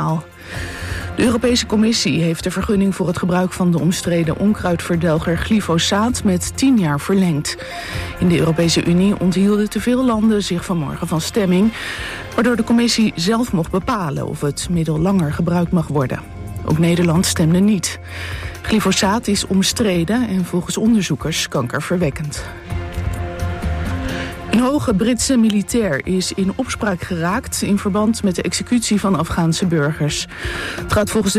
NOS-journaal. De Europese Commissie heeft de vergunning voor het gebruik van de omstreden onkruidverdelger glyfosaat met 10 jaar verlengd. In de Europese Unie onthielden te veel landen zich vanmorgen van stemming, waardoor de Commissie zelf mocht bepalen of het middel langer gebruikt mag worden. Ook Nederland stemde niet. Glyfosaat is omstreden en volgens onderzoekers kankerverwekkend. Een hoge Britse militair is in opspraak geraakt in verband met de executie van Afghaanse burgers. Het gaat volgens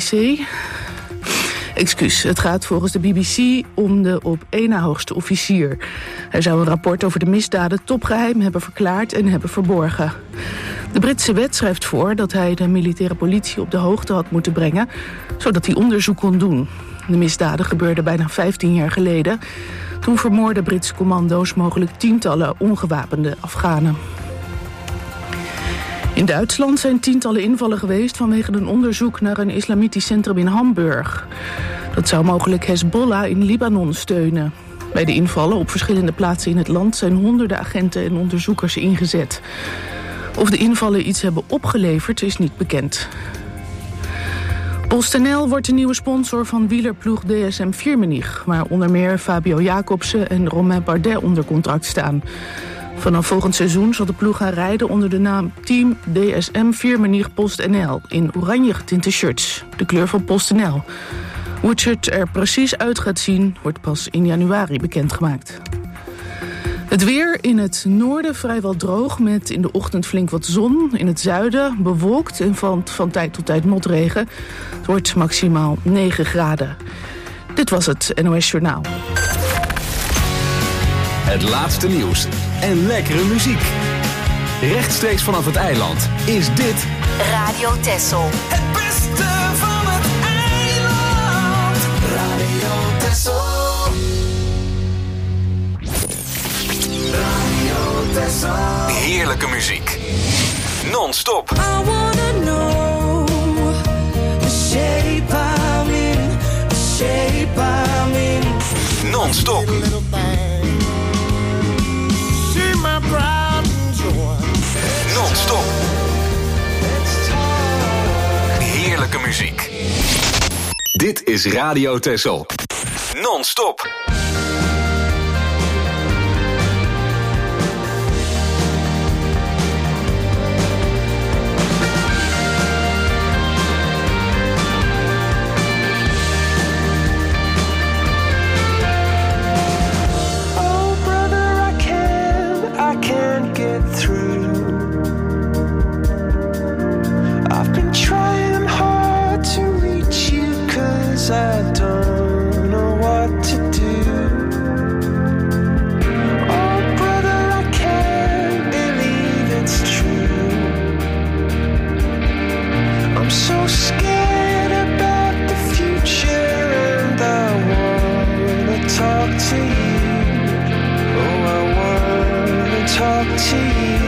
de BBC om de op één na hoogste officier. Hij zou een rapport over de misdaden topgeheim hebben verklaard en hebben verborgen. De Britse wet schrijft voor dat hij de militaire politie op de hoogte had moeten brengen, zodat hij onderzoek kon doen. De misdaden gebeurden bijna 15 jaar geleden. Toen vermoorden Britse commando's mogelijk tientallen ongewapende Afghanen. In Duitsland zijn tientallen invallen geweest vanwege een onderzoek naar een islamitisch centrum in Hamburg. Dat zou mogelijk Hezbollah in Libanon steunen. Bij de invallen op verschillende plaatsen in het land zijn honderden agenten en onderzoekers ingezet. Of de invallen iets hebben opgeleverd is niet bekend. PostNL wordt de nieuwe sponsor van wielerploeg DSM-Firmenich, waar onder meer Fabio Jacobsen en Romain Bardet onder contract staan. Vanaf volgend seizoen zal de ploeg gaan rijden onder de naam Team DSM-Firmenich PostNL in oranje getinte shirts, de kleur van PostNL. Hoe het shirt er precies uit gaat zien, wordt pas in januari bekendgemaakt. Het weer in het noorden vrijwel droog met in de ochtend flink wat zon. In het zuiden bewolkt en van tijd tot tijd motregen. Het wordt maximaal 9 graden. Dit was het NOS-journaal. Het laatste nieuws en lekkere muziek. Rechtstreeks vanaf het eiland is dit Radio Texel. Het beste van het eiland. Radio Texel. heerlijke muziek. Non-stop. I wanna know the shape I'm in, the shape I'm in. Non-stop. See my pride and joy. Non-stop. Heerlijke muziek. Dit is Radio Texel. Non-stop. I don't know what to do. Oh, brother, I can't believe it's true. I'm so scared about the future, and I wanna talk to you. Oh, I wanna talk to you.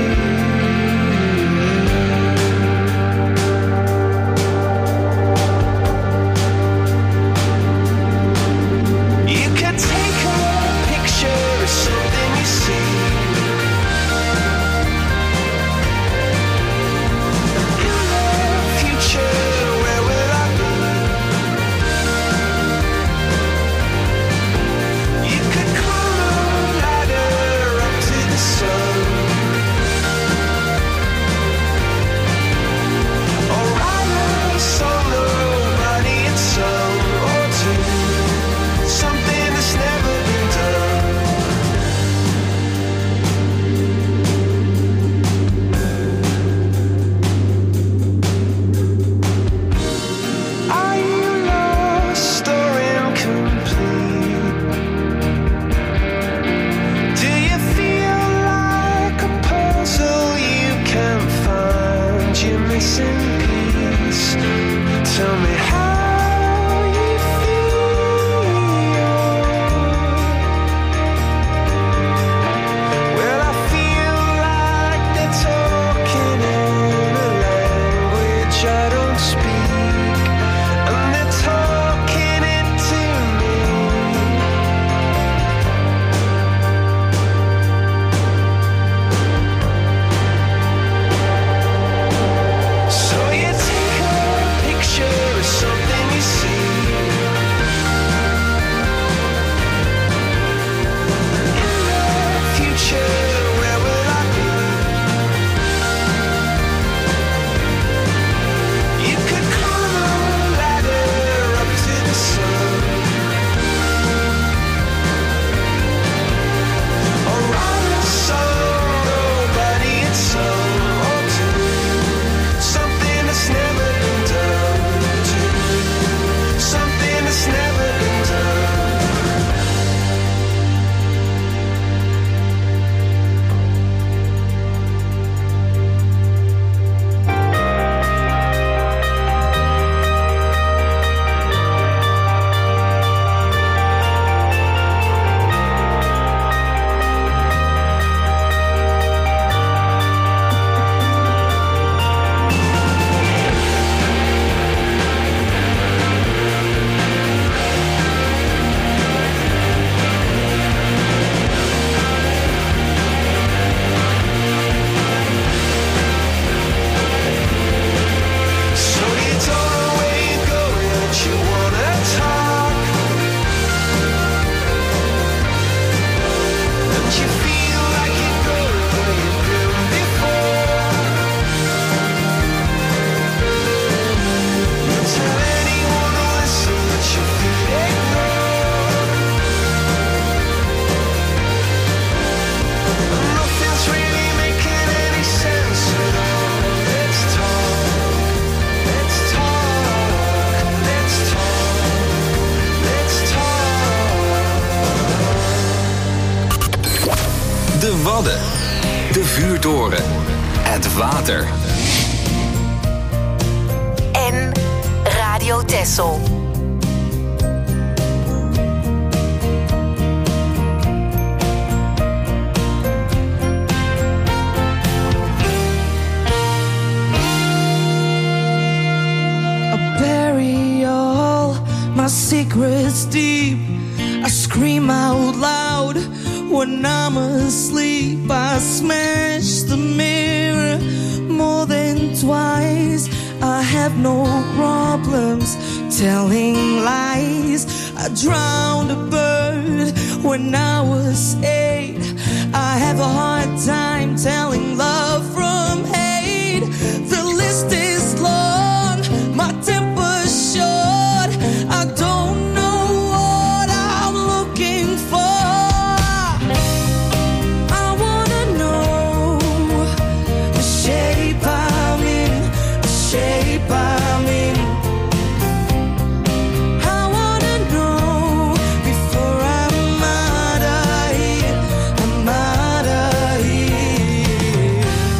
So you take Wadden. De vuurtoren. Het water. En Radio Texel. My secrets deep, I scream out loud when I'm asleep. I smash the mirror more than twice. I have no problems telling lies. I drowned a bird when I was 8. I have a hard time telling love from hate. The list is long, my temper's short. I don't know what I'm looking for. I wanna know the shape I'm in, the shape I'm in. I wanna know before I'm out of here, I'm out of here.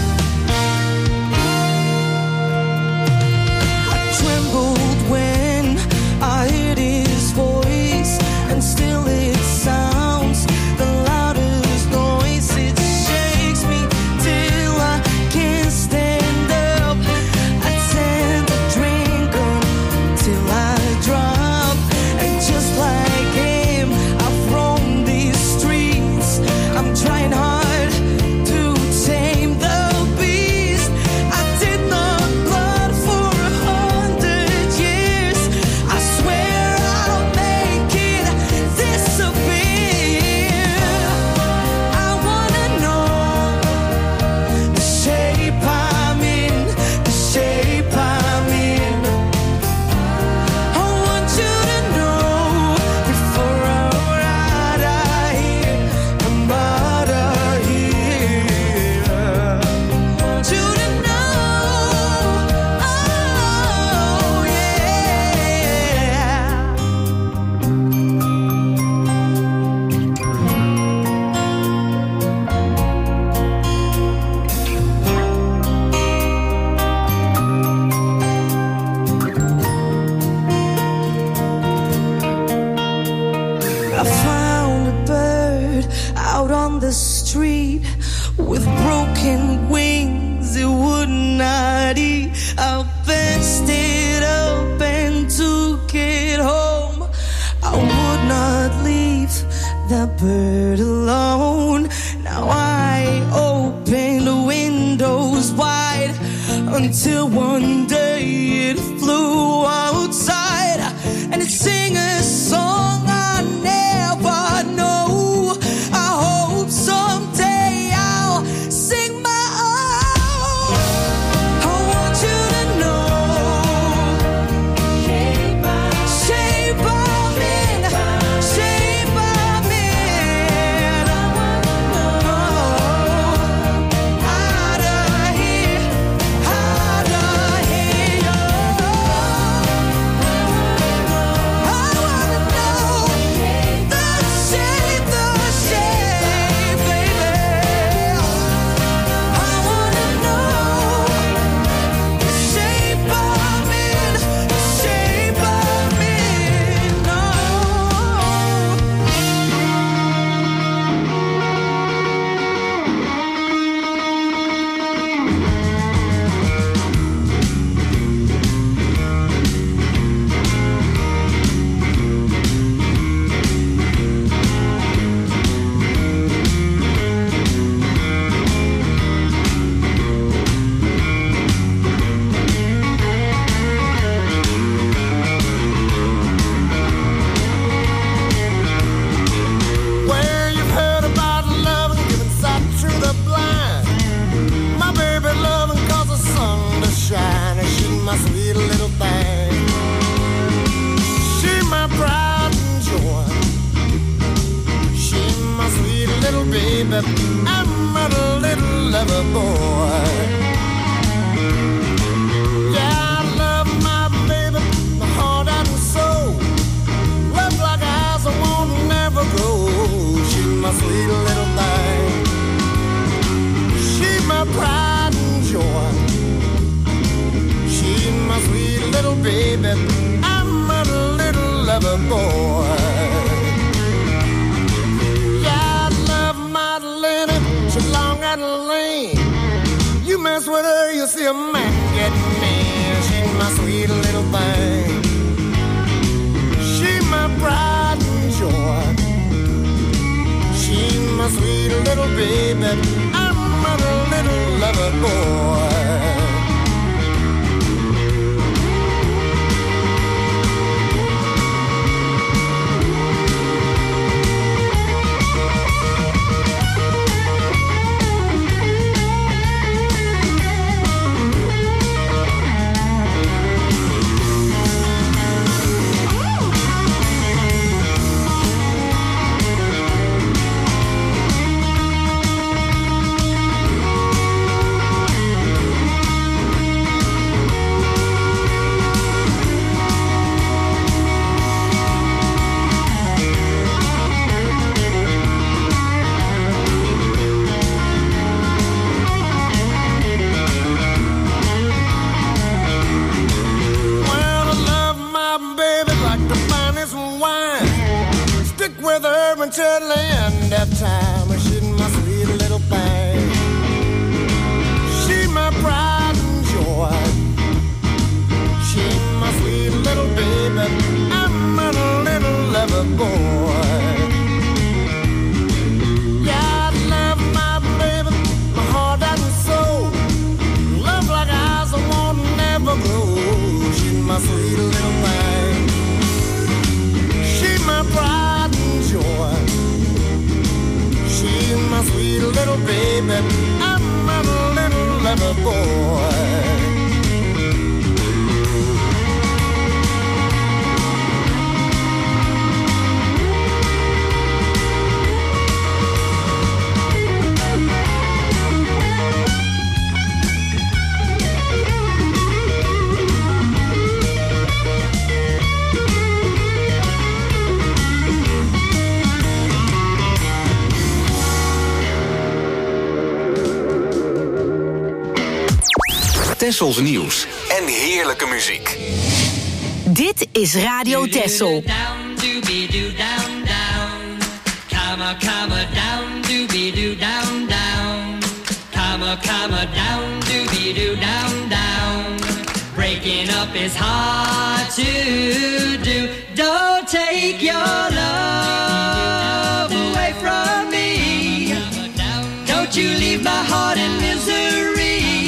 I trembled when I heard his voice, and still it sounds the loudest noise. It shakes me till I can't stand up. I tend to drink until I drop, and just like him, I've roamed these streets. I'm trying hard to tame the beast. I did not blood for 100 years. I swear I'll make it disappear. I wanna know the shape I'm in, the shape I'm in. I want you to know before I'm out of here, I'm out of here. I want you to know, oh yeah. I found a bird out on the street with broken wings. It would not eat. I fenced it up and took it home. I would not leave that bird alone. Now I open the windows wide until one day it flew outside and it sang a song I never know. I hope someday I'll sing my own. I want you to know, shape I'm in, shape I'm in. I wanna know, out of here, out of here. baby, I'm a little lover boy. Yeah, I love Madeline, she's long and lane. You mess with her, you'll see a man get mad. She's my sweet little thing. She's my pride and joy. She's my sweet little baby. I'm a little lover boy. Until the end of time, she's my sweet little thing. She's my pride and joy. She's my sweet little baby. I'm a little lover boy. Yeah, I love my baby, my heart and soul. Love like eyes I won't never grow. She's my sweet little thing. She's my pride and joy. She's my sweet little baby. I'm a little lover boy. Tessels nieuws en heerlijke muziek. Dit is Radio Tessel. Breaking up is hard to do. Don't take your love away from me. Don't you leave my heart in misery.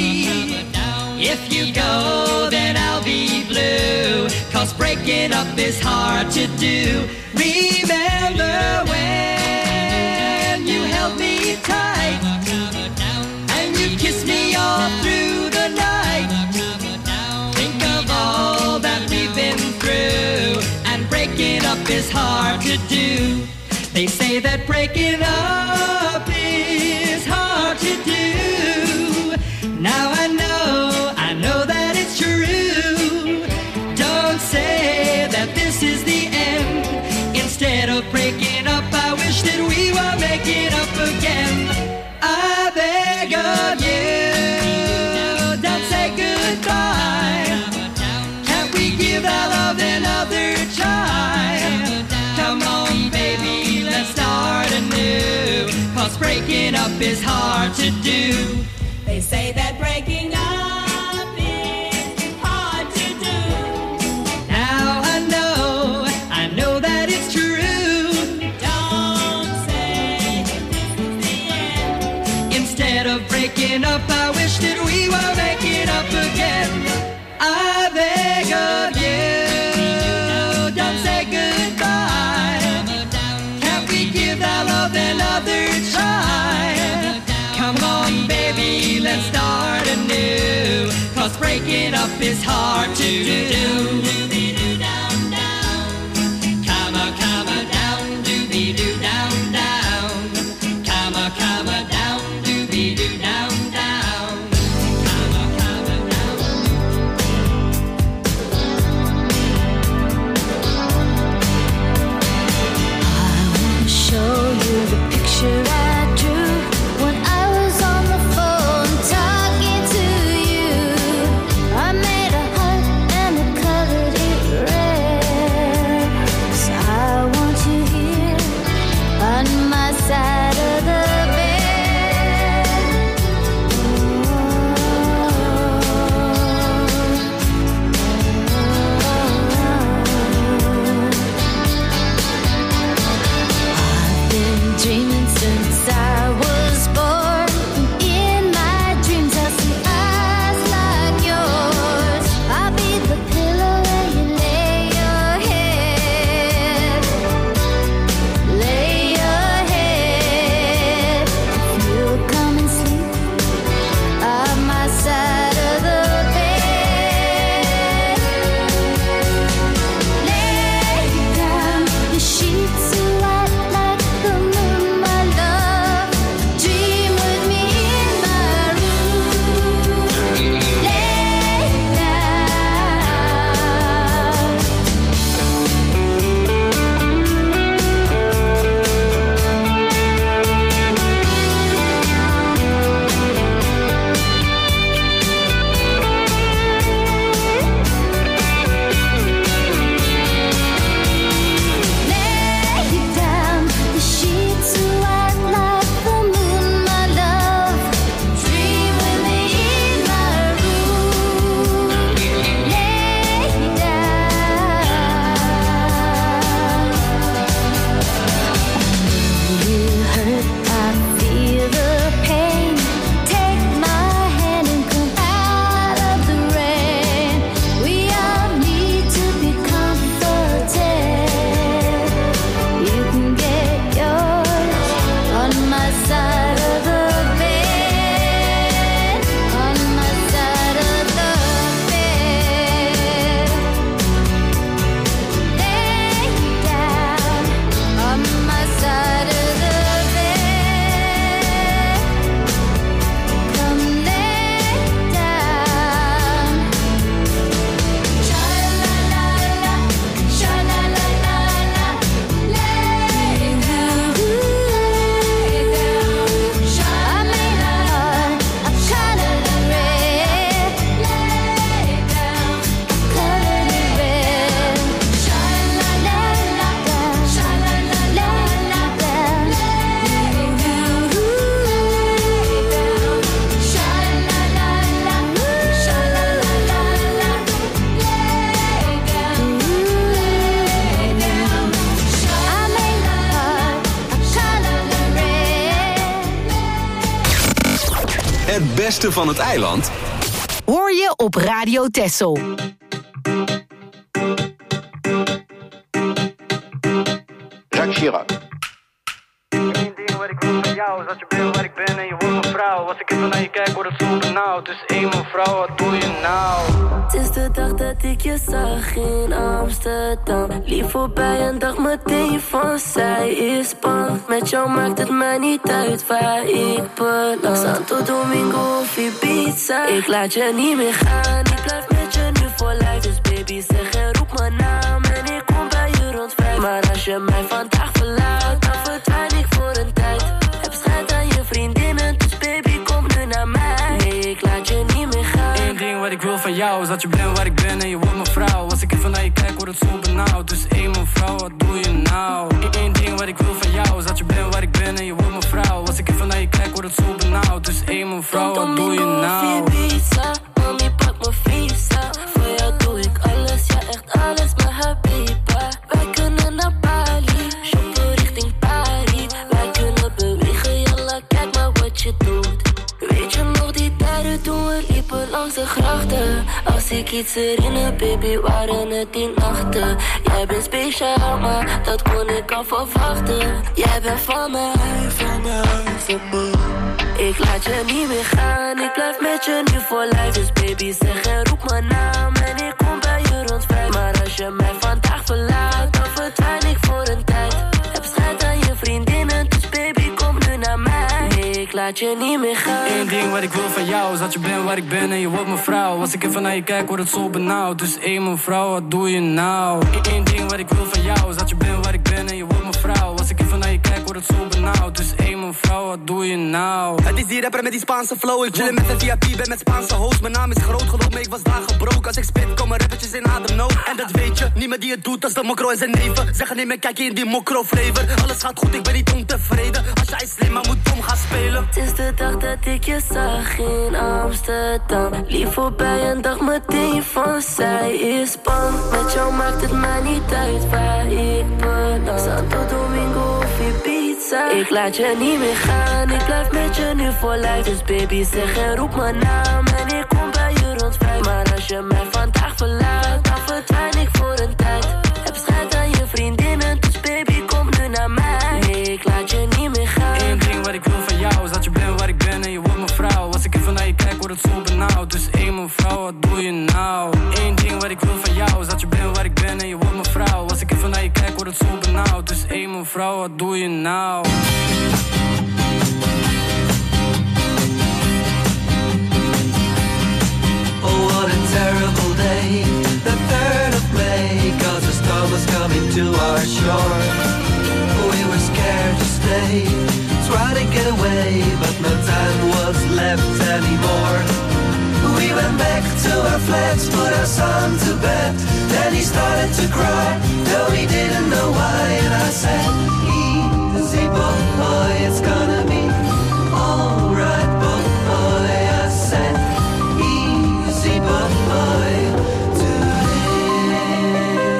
If you go, then I'll be blue. 'Cause breaking up is hard to do. Remember when you held me tight and you kissed me all through the night. Think of all that we've been through. And breaking up is hard to do. They say that breaking up is hard to do. Now I know that it's true. Don't say that this is the end. Instead of breaking up, I wish that we were making up again. I beg of you, don't say goodbye. Can't we give our love another try? Come on, baby, let's start anew. 'Cause breaking up is hard to do. They say that breaking up is hard to do. Now I know that it's true. Don't say that this is the end. Instead of breaking up, I wish that we were making up again. I beg of you, don't say goodbye. Can't we give our love another try? Come on, baby, let's start anew. 'Cause breaking up is hard to do. Come on, down, doobie-doo, down, down. Come on, down, doobie-doo, down, down. Come on, down. I want to show you the picture I drew when I was on the phone talking to you. I made a heart and beste van het eiland Hoor je op Radio Texel. Jacques Chirac. Eén ding wat ik wil van jou is dat je bent waar ik ben en je wordt mijn vrouw. Als ik even naar je kijk word het zo benauwd. Dus één mevrouw, wat doe je nou? Het is de dag dat ik je zag in Amsterdam. Lief voorbij en dacht meteen van zij is bang. Met jou maakt het mij niet uit waar ik beland. Santo Domingo of Ibiza, ik laat je niet meer gaan. Ik blijf met je nu voor lijf. Dus baby zeg en roep mijn naam en ik kom bij je rond 5. Maar als je mij vandaag verlaat, dan verdwijn ik voor een tijd. Heb schijt aan je vriendinnen, dus baby kom nu naar mij. Nee, ik laat je niet meer gaan. Eén ding wat ik wil van jou is dat je bent waar ik ben en je wordt mijn vrouw. Als ik even naar je kijk word het zo benauwd. Dus één mevrouw, wat doe je nou? Eén ding wat ik wil van jou is dat je bent waar ik ben en je wordt mijn vrouw. Als ik even naar je kijk word het zo benauwd. Dus één mevrouw, wat doe je nou? Mami, pak mijn visa. Voor jou doe ik alles, ja echt alles, mijn habiba. Wij kunnen naar Bali, shoppen richting Paris. Wij kunnen bewegen, jalla, kijk maar wat je doet. Weet je nog die tijden toen we liepen langs de grachten? Als ik iets herinner, baby, waren het die nachten. Jij bent speciaal, maar dat kon ik al verwachten. Jij bent van mij, van mij, van mij. Ik laat je niet meer gaan, ik blijf met je nu voor lijf. Dus baby zeg en roep mijn naam en ik kom bij je rond 5. Maar als je mij vandaag verlaat, dan verdwijn ik voor een tijd. Heb schijt aan je vriendinnen, dus baby kom nu naar mij. Nee, ik laat je niet meer gaan. Eén ding wat ik wil van jou is dat je bent waar ik ben en je wordt mijn vrouw. Als ik even naar je kijk word het zo benauwd. Dus één mevrouw, wat doe je nou? Eén ding wat ik wil van jou is dat je bent waar ik ben en je wordt mijn vrouw. Als ik even naar je kijk word het zo benauwd. Dus één mevrouw, wat doe je nou? Het is die rapper met die Spaanse flow. Ik chillen met een VIP, ben met Spaanse host. Mijn naam is groot, geloof me, ik was daar gebroken. Als ik spit, komen rappertjes in ademnood. En dat weet je, niemand die het doet als de mokro en zijn neven. Zeggen nee, maar kijk je in die mokro flavor. Alles gaat goed, ik ben niet ontevreden. Als jij slim maar moet dom gaan spelen. Het is de dag dat ik je zag in Amsterdam. Lief voorbij en dacht meteen van zij is bang. Met jou maakt het mij niet uit waar ik beland. Santo Domingo of Ibiza, ik laat je niet meer gaan. Ik blijf met je nu voor lijf. Dus baby zeg en roep mijn naam en ik kom bij je rond 5. Maar als je mij vandaag verlaat, dan verdwijn ik voor een tijd. Heb schijt aan je vriendinnen, dus baby kom nu naar mij. Nee, ik laat je niet meer gaan. Eén ding wat ik wil van jou is dat je bent waar ik ben en je wordt mijn vrouw. Als ik even naar je kijk word het zo benauwd. Dus één mevrouw, wat doe je nou? Eén ding wat ik wil van jou is dat je bent waar ik ben en je wordt mijn vrouw. Als ik even naar je kijk word het zo benauwd. Dus één mevrouw, wat doe je nou? Oh, what a terrible day, the 3rd of May, 'cause the storm was coming to our shore. We were scared to stay, try to get away, but no time was left anymore. We went back to our flats, put our son to bed, then he started to cry, though he didn't know why, and I said, easy boy, it's gonna be alright boy, I said, easy boy, today.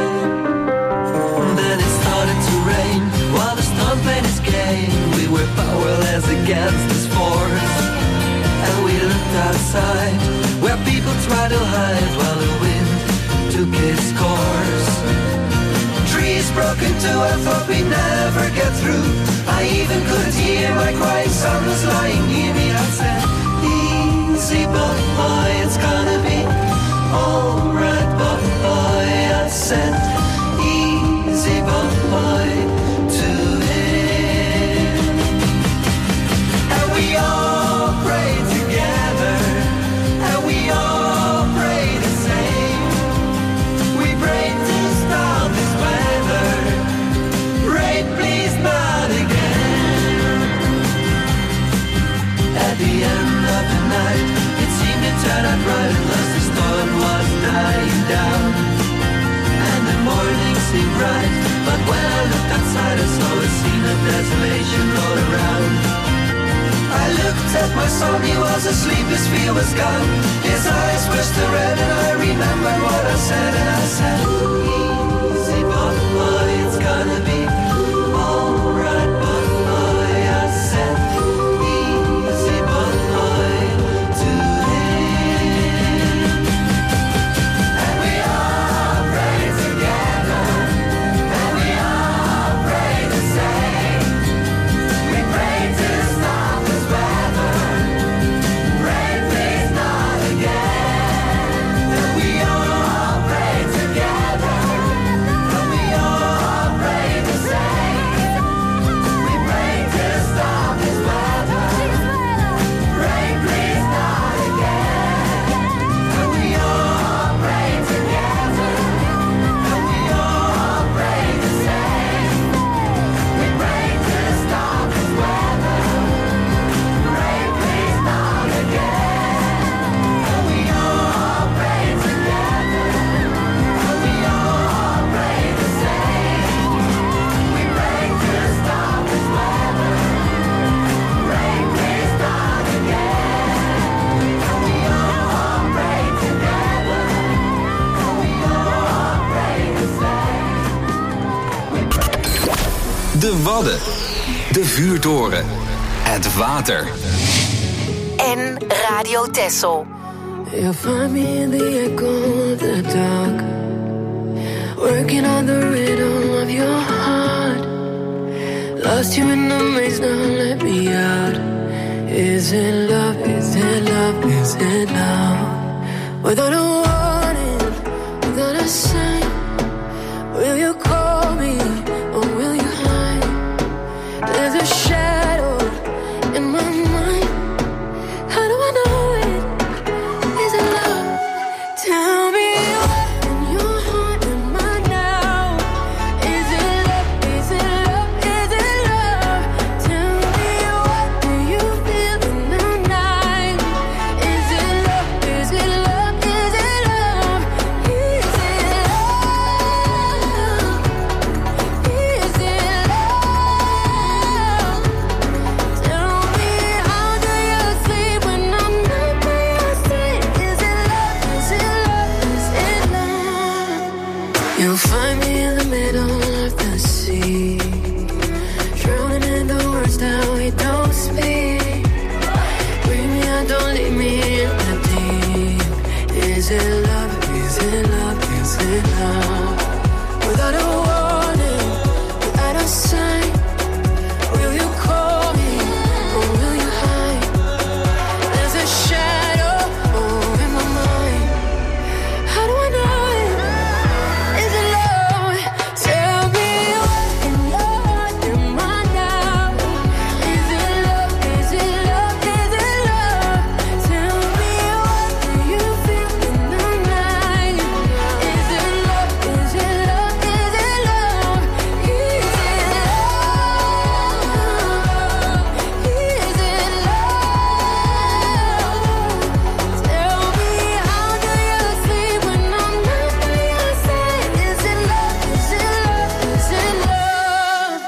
Then it started to rain, while the storm played its game, we were powerless against this force, and we looked outside, where people tried to hide, while the wind took its course. Trees broke into, I thought we'd never get through, I even couldn't hear my crying son was lying near me. I said, easy boy, it's gonna be alright boy, I said, easy boy, to him. And we all prayed together, and we all prayed the same. We prayed to stop this weather, rain please not again. At the end of the night, it seemed to turn out right, unless the storm was dying. de Wadden, de vuurtoren, het water. En Radio Texel. You'll find me in the echo of the dark, working on the rhythm of your heart. Lost you in the maze, now let me out. Is it love, is it love, is it love? Without a warning, without a sign, will you call me or will you hide? There's a shadow in my mind. How do I know it? Is it love? Tell me what in your heart and mind now. Is it love? Is it love? Is it love? Tell me what do you feel in the night? Is it love? Is it love? Is it love? Is it love? Is it love? Tell me how do you sleep when I'm not by your side? Is it love? Is it love? Is it love? You'll find me in the middle of the sea, drowning in the words that we don't speak. Bring me out, don't leave me in the deep. Is it love? Is it love? Is it love? Without a warning, without a sign, will you call me or will you hide? There's a shadow in my mind. How do I know it? Is it love? Tell me what in your heart and mind now. Is it love? Is it love? Is it love? Tell me what do you feel in the night? Is it love? Is it love? Is it love? Is it love? Is it love? Tell me how do you sleep when I'm not by your side? Is it love? Is it love? Is it love?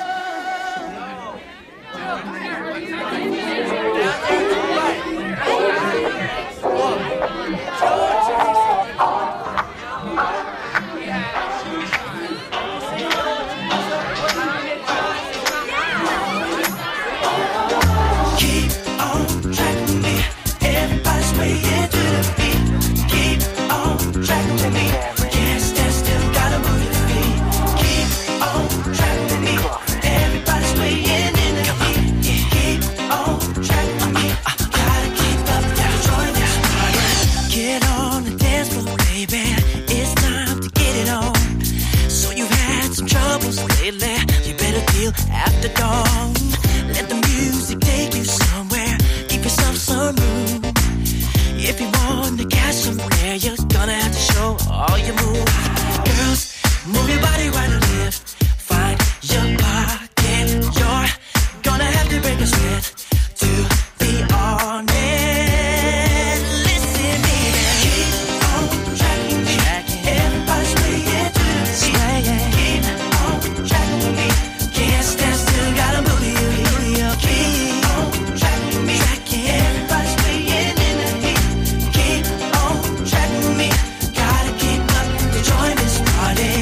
Keep on track with me. Everybody's swaying to the beat. Keep on track with me. Can't stand still, gotta move your feet. Keep on track with me. Everybody's swaying in the heat. Keep on track with me. Gotta keep up, gotta join this party. Get on the dance floor, baby. It's time to get it on. So you've had some troubles lately. You better deal after dawn. Let the music take you somewhere. Give yourself some room. If you want to catch somewhere, you're gonna have to show all your moves. Girls, move your body right and left. Find your pocket. You're gonna have to break a sweat to be honest. Listen, baby. Keep on track with me. Everybody's swaying to the beat. Keep on track with me. Can't stand still, gotta move your keep on track with me. Everybody's swaying in the heat. Keep on track with me. Gotta keep up to join this party.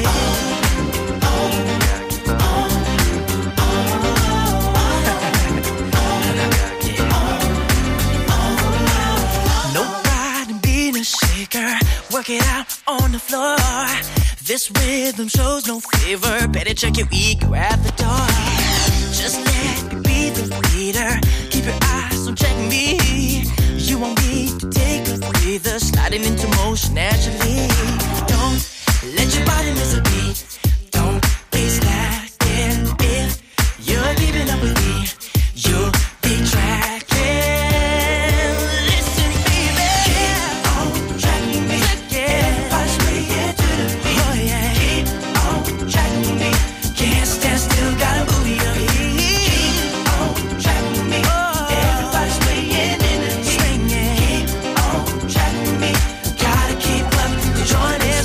No pride in being a shaker. Work it out on the floor. This rhythm shows no favor. Better check your ego at the door. Just let me be the leader. Keep your eyes on check me. You won't need to take a breather. Sliding into motion naturally. Don't let your body miss a beat. Don't be slacking. If you're keeping up with me, you'll be tracking. Listen, baby. Keep on track with me. Everybody's swaying to the beat. Oh, yeah. Keep on track with me. Can't stand still, gotta move your feet. Keep on track with me. Everybody's swaying in the heat. Keep on track with me. Gotta keep up to join this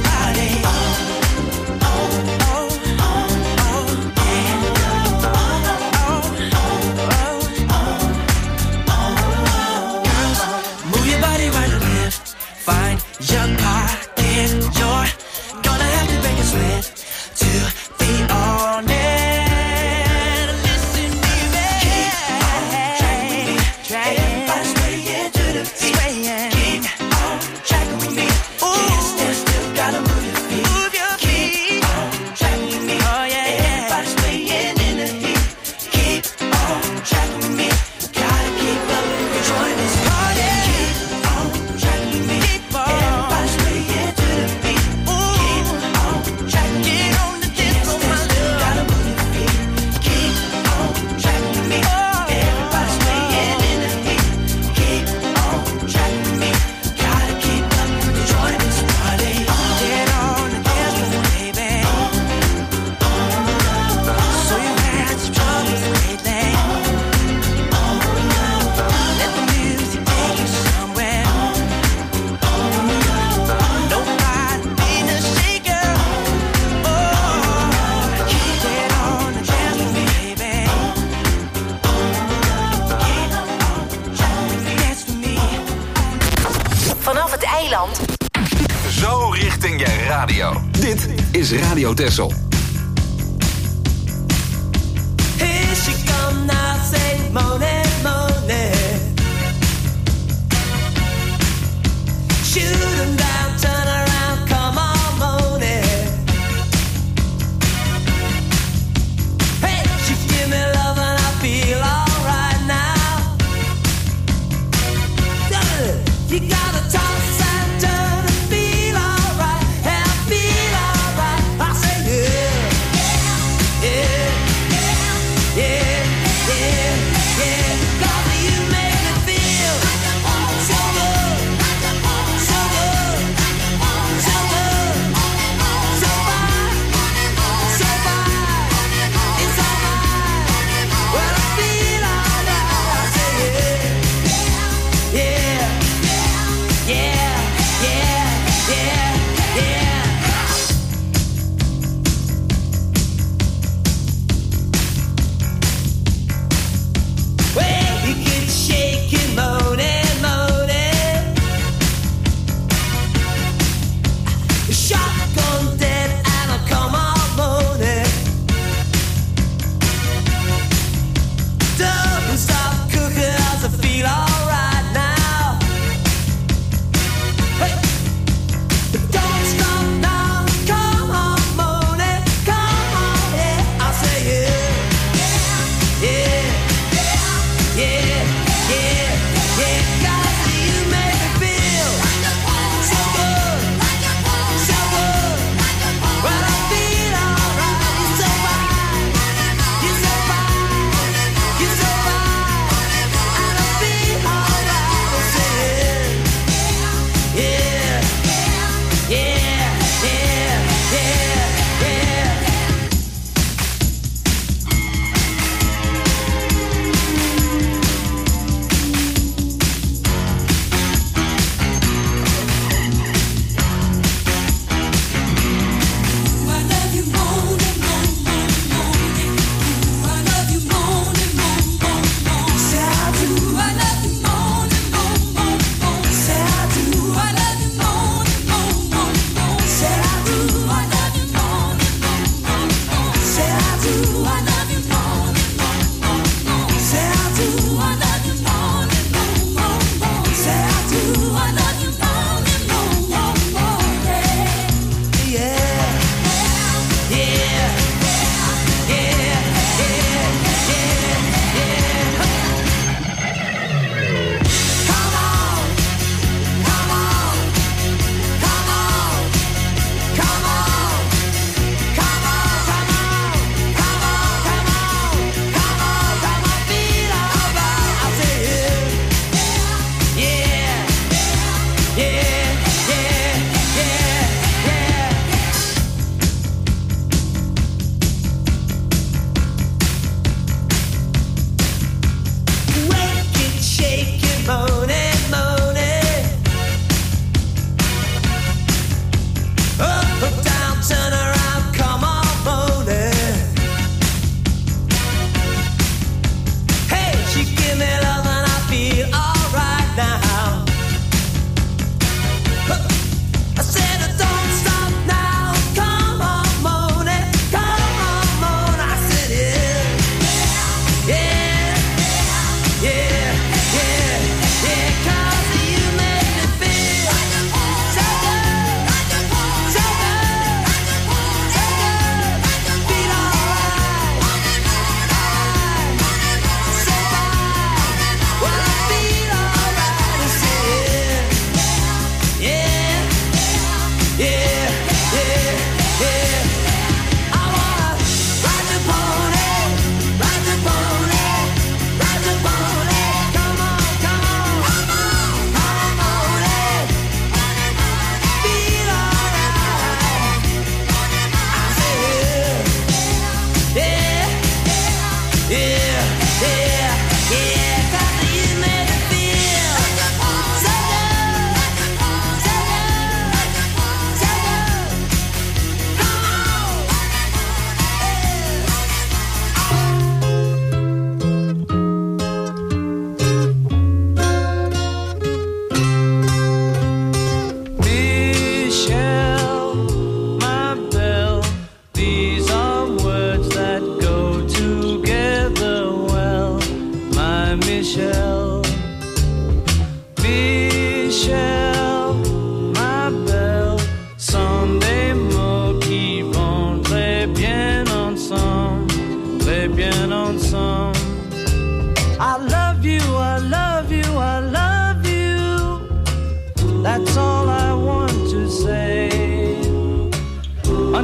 radio. Dit is Radio Texel. Here she come now, say moaning, moaning. Shoot 'em down, turn around, come on, moaning. Hey, she give me love and I feel alright now. You gotta toss and turn and feel alright, and I feel alright. I say yeah, yeah, yeah, yeah, yeah, yeah. 'Cause you make me feel so good, so good.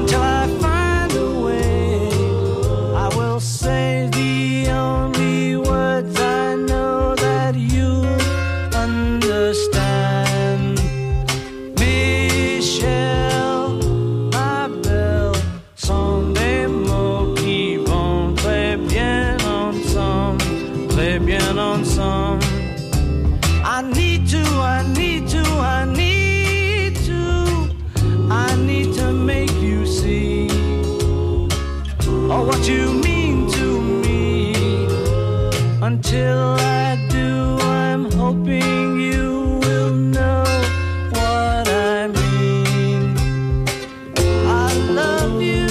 till I find a way. I will say the only words I know that you understand. Michel, ma belle, sont des mots qui vont très bien ensemble, très bien ensemble. I need to, I need to, I need to, I need to make you see oh, what you mean to me. Until I do, I'm hoping you will know what I mean. I love you.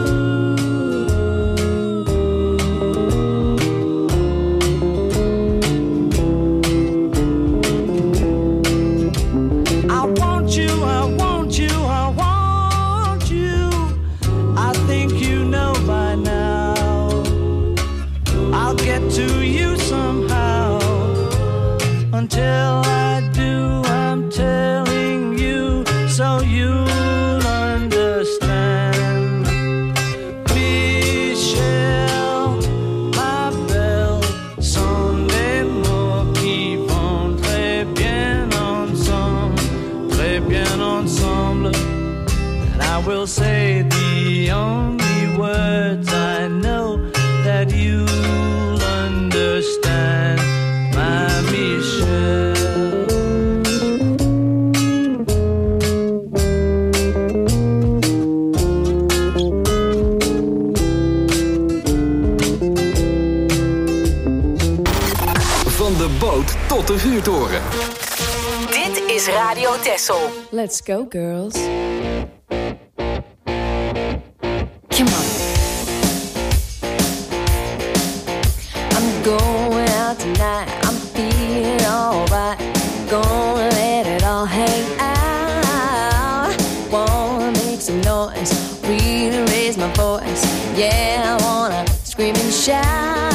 I want you, I want you, I want you. I think you know by now. I'll get to you somehow. Until I do, I'm telling you so you'll understand. Michel, ma belle, sont des mots qui vont très bien ensemble, très bien ensemble. And I will say the only words I know that you'll understand, my Michel. Van de boot tot de vuurtoren. Dit is Radio Texel. Let's go, girls. Come on. I'm going out tonight. I'm feeling alright. Gonna let it all hang out. Wanna make some noise. Really raise my voice. Yeah, I wanna scream and shout.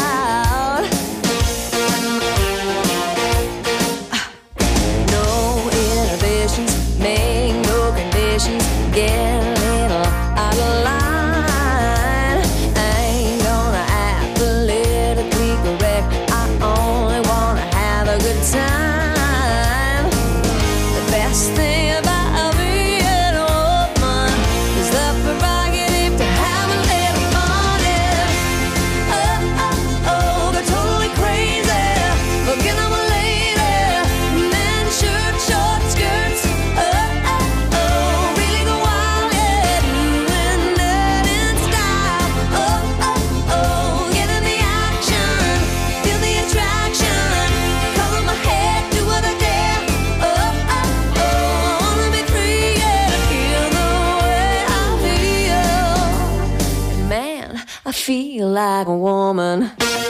No inhibitions, make no conditions. Get a little out of line. I ain't gonna act politically correct. I only wanna have a good time. The best thing about being a woman is the prerogative to have a little fun. Yeah. Oh, oh, oh, they're totally crazy. Looking at my lady. Men, shirt, short skirts. Oh, oh, oh, really go wild, yeah. Doing that in style. Oh, oh, oh, get in the action. Feel the attraction. Color my head, do what I dare. Oh, oh, oh, I wanna be free, yeah. Feel the way I feel. Man, I feel like a woman.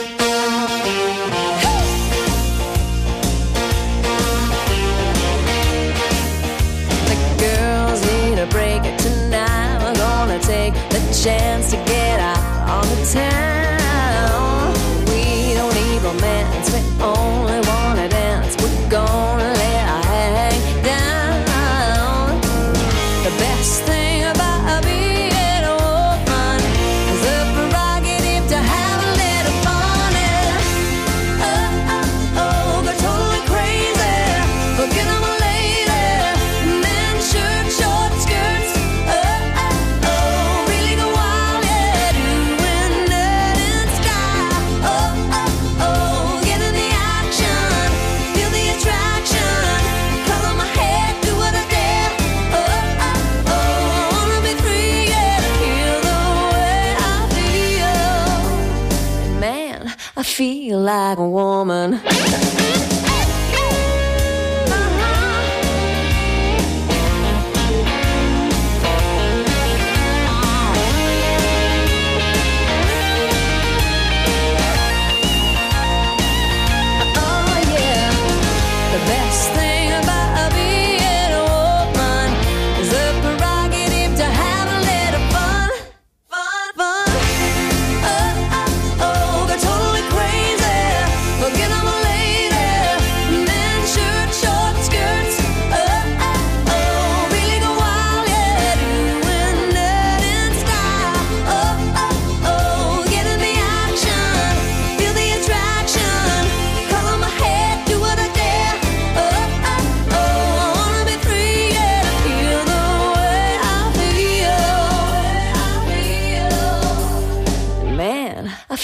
The girls need a break tonight. We're gonna take the chance to get out on the town. We don't need romance, we only wanna dance. We're gonna let our hang down. The best thing about being a woman is the prerogative to have a little fun. Yeah. Oh, oh, oh, they're totally crazy. Looking at my lady. Men, shirt, short skirts. Oh, oh, oh, really go wild, yeah. Doing that in style. Oh, oh, oh, get in the action. Feel the attraction. Color my head, do what I dare. Oh, oh, oh, I wanna be free, yeah. Feel the way I feel. Man, I feel like a woman. Oh yeah, the best thing about being a woman is the prerogative to have a little fun, fun, fun. Oh, oh, oh, they're totally crazy. Looking at my lady.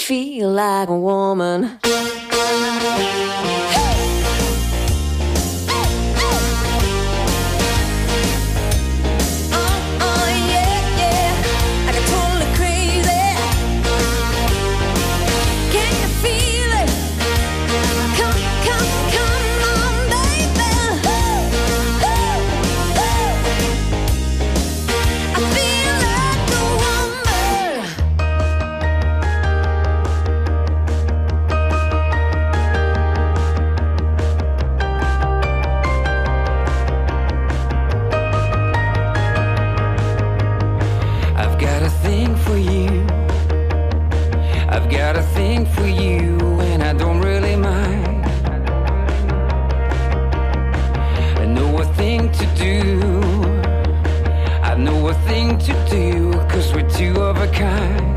feel like a woman. For you, and I don't really mind. I know a thing to do. I know a thing to do, 'cause we're two of a kind.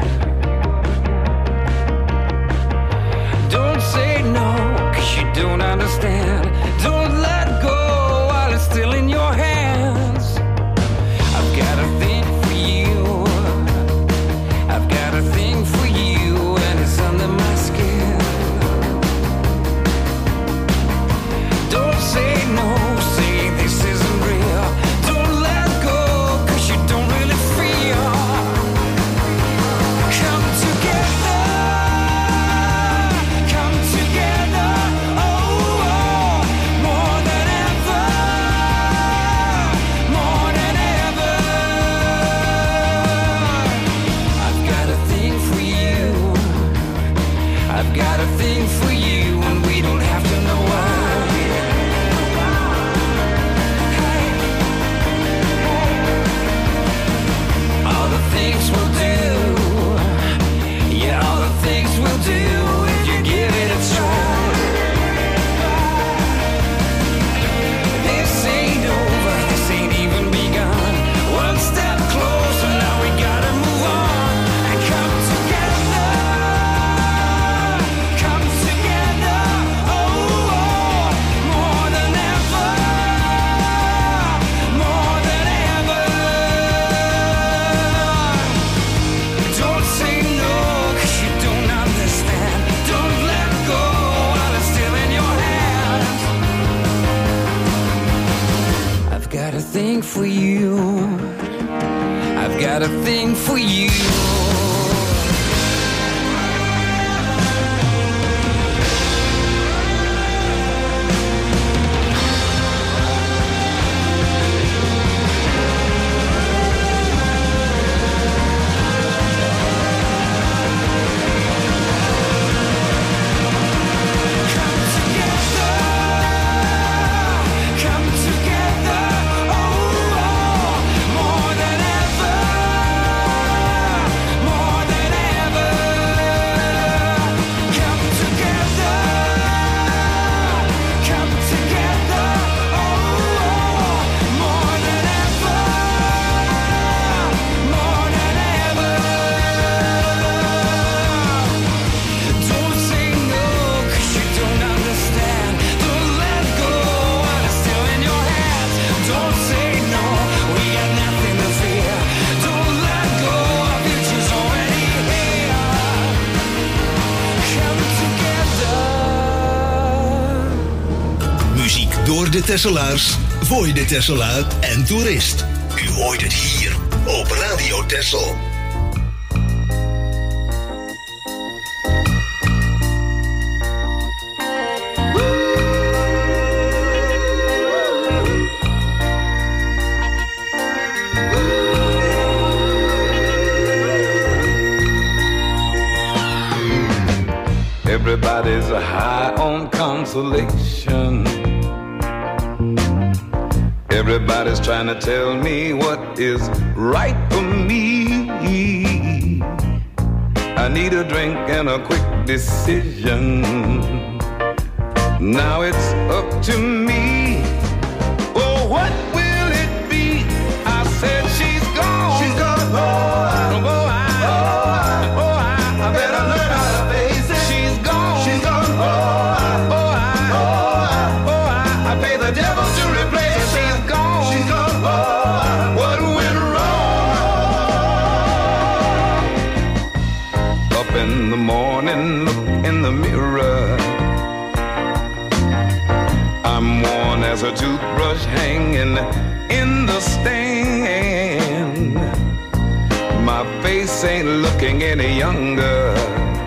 Don't say no, 'cause you don't understand. Don't let go while it's still in your hands. I've got a thing for you. I've got a thing for you, and it's under my skin. Don't say no, say this isn't real. Don't let go, 'cause you don't really feel. Come together, oh, oh, more than ever, more than ever. I've got a thing for you. I've got a thing for you, and we don't have to know why. All the things we'll do, yeah, all the things we'll do if you give it a try. This ain't over, this ain't even begun. One step closer, now we gotta move on and come together. Come together, oh, oh, more than ever, more than ever. Don't say no, 'cause you don't understand. Don't let go while it's still in your hands. I've got a thing for you. I've got a thing for you. Come together, oh, oh, more than ever, more than ever. Come together, oh, oh, more than ever, more than ever. Don't say no, 'cause you don't understand. Don't let go while it's still in your hands. Don't say no, we got nothing to fear. Don't let go, our future's already here. Come together. Muziek door de Tesselaars, voor de Tesselaar en toerist. U hoort het hier op Radio Tessel. Everybody's high on consolation. Everybody's trying to tell me what is right for me. I need a drink and a quick decision. Now it's up to me. Oh, what will it be? I said she's gone. She's gonna go. I better learn how to face it. She's gone. She's gonna go. I pay the devil to replace her. She's gone. She's gonna go. What went wrong? Up in the morning, look in the mirror. I'm worn as a toothbrush hanging in the stand. My face ain't looking any younger.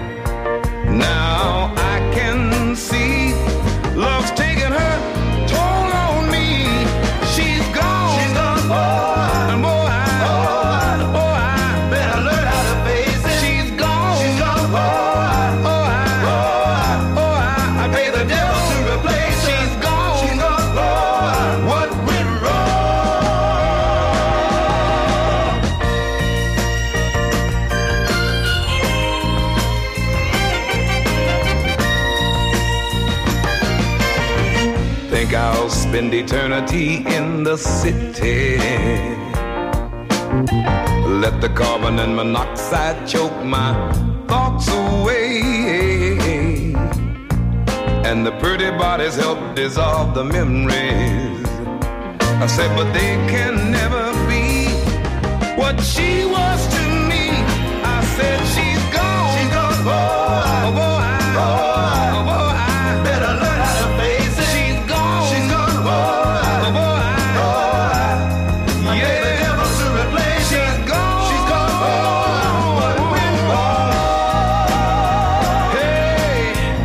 Now I can see love's taking her toll on me. She's gone. She's gone. Boy, I better learn how to face it. She's gone. She's gone. I pay the devil to replace her. She's gone. She's gone. What went wrong? Think I'll spend eternity in the city. Let the carbon and monoxide choke my thoughts away. And the pretty bodies help dissolve the memories. I said, but they can never be what she was to me. I said, she's gone. She's gone. Oh, boy, I better learn how to face it. She's gone. She's gone. Oh, boy, yeah. The devil to replace her. She's gone. She's gone. What went wrong? Hey,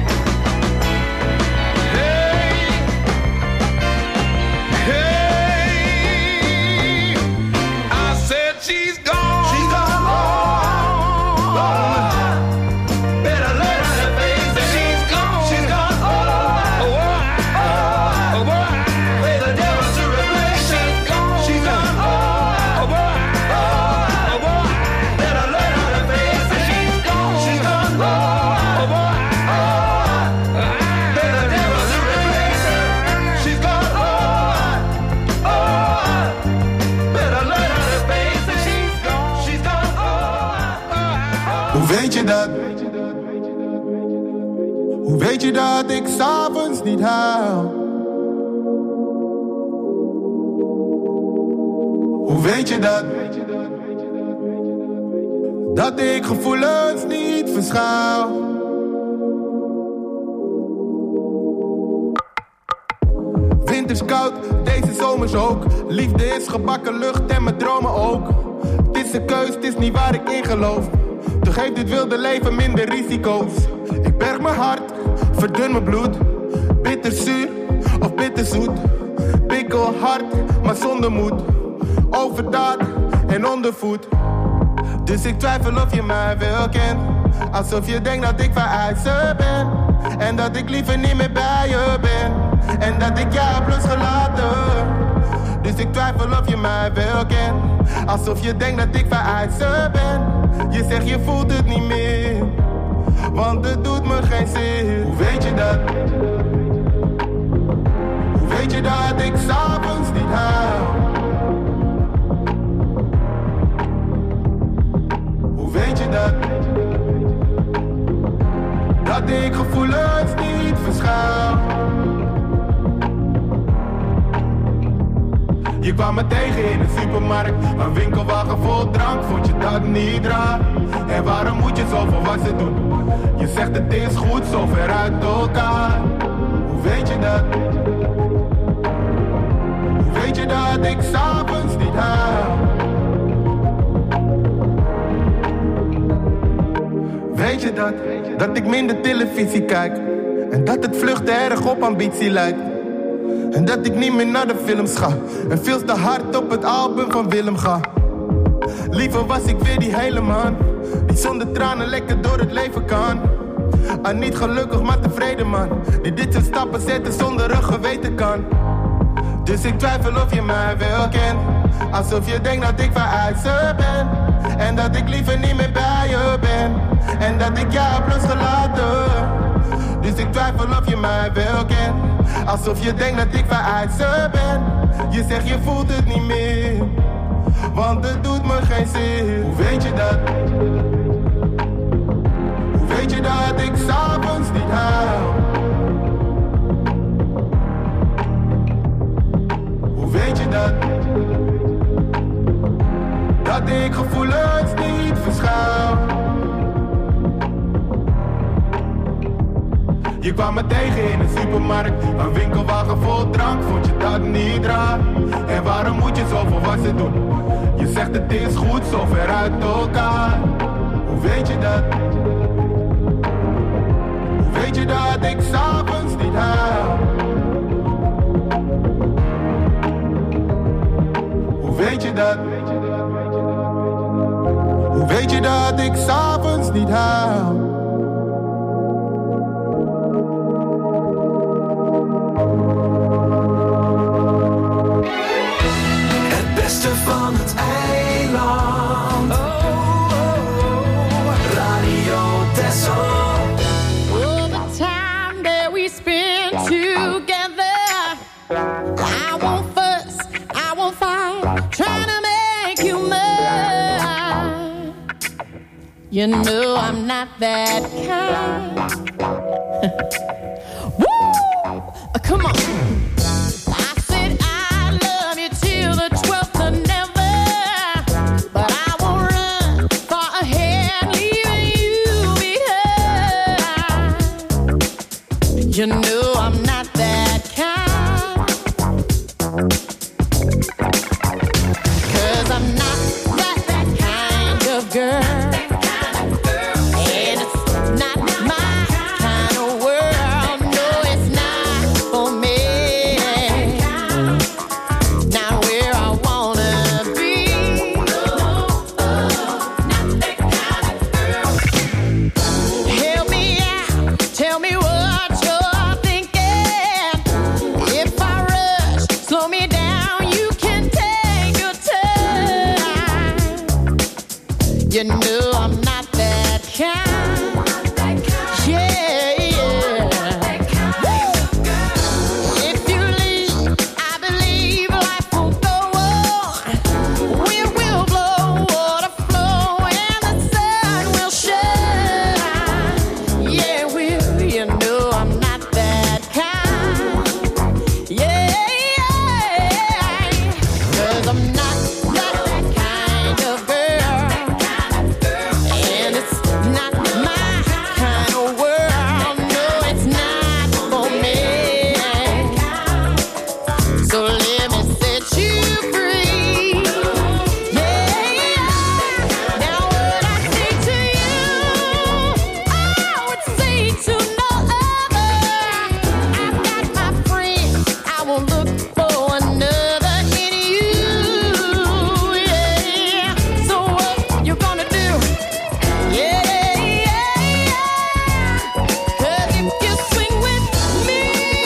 I said she's gone. She's gone. Better learn how to face it. She's gone. She's gone. Pay the devil to replace her. She's gone. She's gone. Better learn how to face it. She's gone. She's gone. Pay the devil to replace her. She's gone. Better learn how to face it. She's gone. She's gone. Hoe weet je dat? Hoe weet je dat ik 's avonds niet huil? Hoe weet je dat? Dat ik gevoelens niet verschuil. Winters koud, deze zomers ook. Liefde is gebakken lucht en mijn dromen ook. Het is een keus, het is niet waar ik in geloof. Toch heeft dit wilde leven minder risico's. Ik berg mijn hart, verdun mijn bloed. Bitterzuur of bitterzoet. Pikkel hard, maar zonder moed. Overdaad en ondervoed. Dus ik twijfel of je mij wel kent. Alsof je denkt dat ik veruit ze ben. En dat ik liever niet meer bij je ben. En dat ik jou heb losgelaten. Dus ik twijfel of je mij wel kent. Alsof je denkt dat ik veruit ze ben. Je zegt je voelt het niet meer. Want het doet me geen zin. Hoe weet je dat? Hoe weet je dat ik 's avonds niet huil? Hoe weet je dat? Dat ik gevoelens niet verschuil. Je kwam me tegen in de supermarkt, een winkelwagen vol drank, vond je dat niet raar? En waarom moet je zo volwassen doen? Je zegt het is goed, zo ver uit elkaar. Hoe weet je dat? Hoe weet je dat ik 's avonds niet huil? Weet je dat? Dat ik minder televisie kijk. En dat het vluchten erg op ambitie lijkt. En dat ik niet meer naar de films ga. En veel te hard op het album van Willem ga. Liever was ik weer die hele man. Die zonder tranen lekker door het leven kan. En niet gelukkig maar tevreden man. Die dit soort stappen zetten zonder een geweten kan. Dus ik twijfel of je mij wel kent. Alsof je denkt dat ik veruit ze ben. En dat ik liever niet meer bij je ben. En dat ik jou heb losgelaten. Dus ik twijfel of je mij wel kent. Alsof je denkt dat ik veruit ze ben. Je zegt je voelt het niet meer. Want het doet me geen zin. Hoe weet je dat? Hoe weet je dat ik 's avonds niet huil? Hoe weet je dat? Dat ik gevoelens niet verschuil. Je kwam me tegen in een supermarkt, een winkelwagen vol drank. Vond je dat niet raar? En waarom moet je zo volwassen doen? Je zegt het is goed, zo ver uit elkaar. Hoe weet je dat? Hoe weet je dat ik 's avonds niet huil? Hoe weet je dat? Hoe weet je dat ik 's avonds niet huil? Het beste van het eiland. Radio Texel. All the time that we spend together, I won't fuss, I won't fight, trying to make you mine. You know I'm not that kind. Woo! Come on. I said I love you till the 12th of never, but I won't run far ahead, leaving you behind. You know I'm not that kind, 'cause I'm not that kind of girl. And it's not my kind of world. No, it's not for me. Not where I wanna be. Help me out, tell me what you're thinking. If I rush, slow me down, you can take your time. You know I'm not that kind. Yeah, yeah. If you leave, I believe life will go on. Wind will blow, water flow, and the sun will shine. Yeah, will, you know I'm not that kind. Yeah, yeah. 'Cause I'm not that kind of girl. And it's not my kind of world. No, it's not for me. So let me set you free. Yeah, yeah. Now what I say to you, I would say to no other. I've got my friends, I won't look for another in you. Yeah. So what you gonna do? Yeah, yeah, yeah. 'Cause if you swing with me,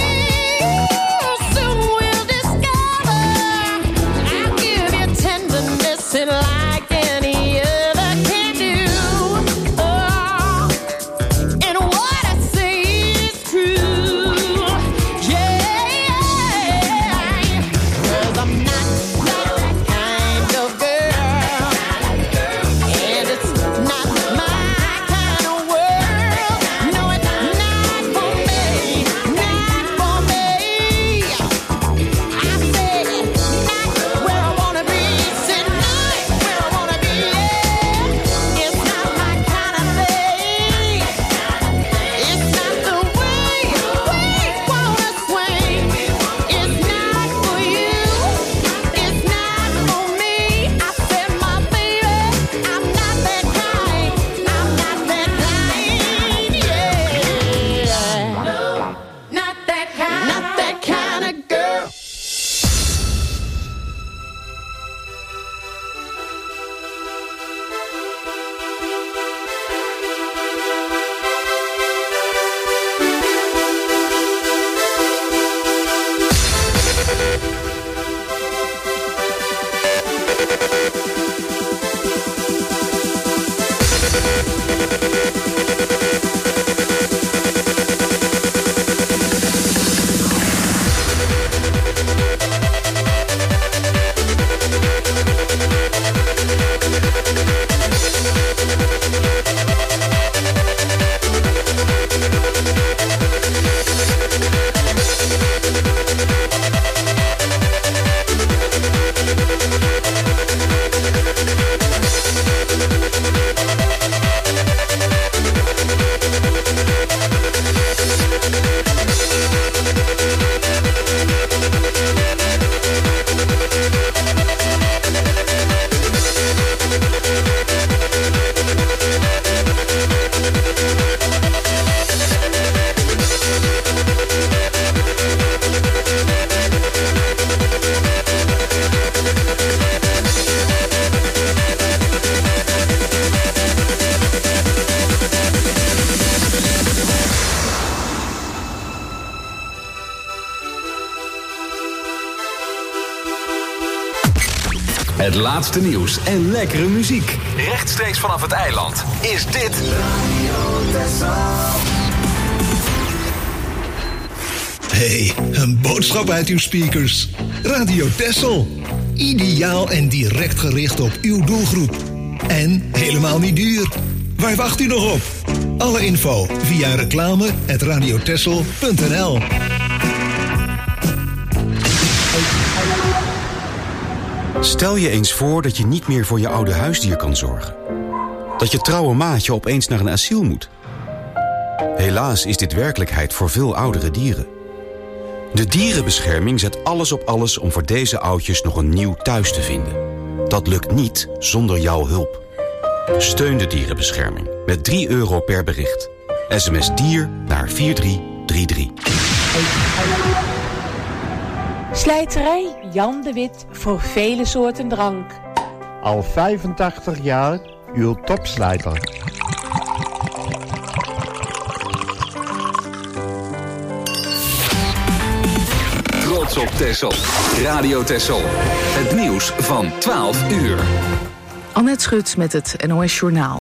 soon we'll discover I'll give you tenderness and like any other can do. Oh, and what I say is true. Yeah, yeah. 'Cause I'm not that kind of girl. And it's not my kind of world. No, it's not for me. Not for me. I said, not where I wanna be. Said not where I wanna be. Yeah. It's not my kind of thing. It's not the way we wanna swing. It's not for you. It's not for me. I said, my baby, I'm not that kind. I'm not that kind. Yeah. No, not that kind. Not that kind of girl. Het laatste nieuws en lekkere muziek. Rechtstreeks vanaf het eiland is dit Radio Texel. Hey, een boodschap uit uw speakers. Radio Texel. Ideaal en direct gericht op uw doelgroep. En helemaal niet duur. Waar wacht u nog op? Alle info via reclame@radiotexel.nl. Stel je eens voor dat je niet meer voor je oude huisdier kan zorgen. Dat je trouwe maatje opeens naar een asiel moet. Helaas is dit werkelijkheid voor veel oudere dieren. De dierenbescherming zet alles op alles om voor deze oudjes nog een nieuw thuis te vinden. Dat lukt niet zonder jouw hulp. Steun de dierenbescherming met €3 per bericht. SMS dier naar 4333. Slijterij Jan de Wit voor vele soorten drank. Al 85 jaar uw topslijter. Trots op Texel. Radio Texel. Het nieuws van 12 uur. Annette Schut met het NOS Journaal.